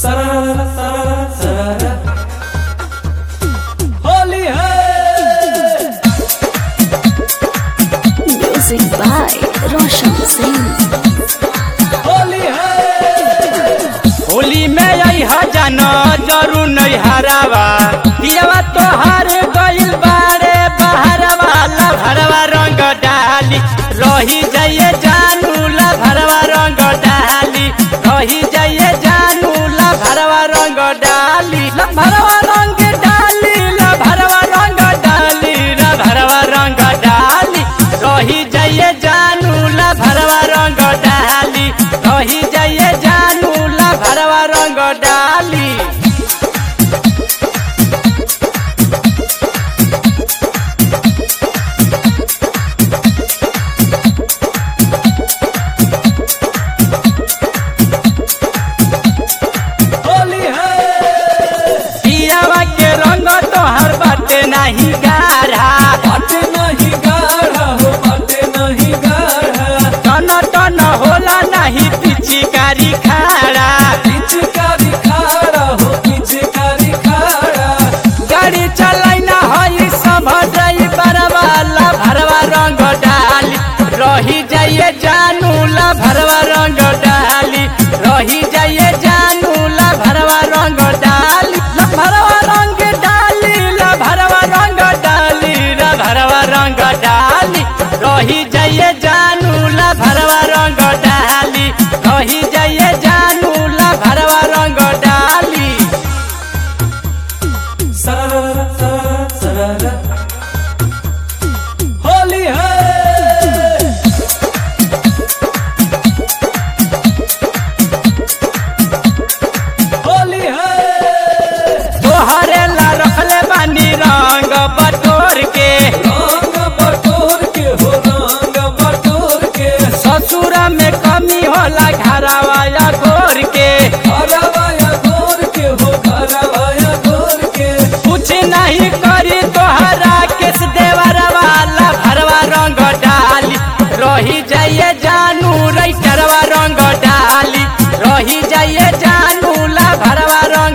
सररा सररा सररा होली है। Music by Roshan Singh. Holi है। होली में आई जाना जरूर नहीं हरावा दियावा तो हार गइल बारे बहरवा ला भरवा रंग डाली रही जाइए जानू ला भरवा रंग डाली रही जाइए जानू ला भरवा रंग डाली ला भरवा रंग डाली ला भरवा रंग डाली ला भरवा रंग डाली रही जाइए जानू ला भरवा रंग डाली रही जाइए जानू ला भरवा रंग डाली। होली है। पियावा के रंग तोहर बाटे नहीं गाढ़ा बाटे नहीं गाढ़ा हो बाटे नहीं गाढ़ा। टन टन होला नहीं पिचकारी खाड़ा पिचकारी खाड़ा हो पिचकारी खाड़ा। गाड़ी चलाई ना होई सब ड्राइवर वाला भरवा रंग डाली रही जाइए जानू ला भरवा रंग डाली रही जाइए जानू ला भरवा रंग डाली ला भरवा रंग डाली ला भरवा रंग डाली ला भरवा रंग डाली रही जाइए जानू ला भरवा रंग डाली रही जाइए जानू ला भरवा रंग डाली। सररा सररा सररा होली है। होली है। तोहरे ला रखले बानी रंग बटोर के रंग बटोर के हो रंग बटोर के। ससुर में कमी होला घरवाया गोर के घरवाया गोर के हो घरवाया गोर के। कुछ नहीं करी तोहरा केस देवर वाला भरवा रंग डाली रही जाइए जानू रही करवा रंग डाली रही जाइए जानू ला भरवा रंग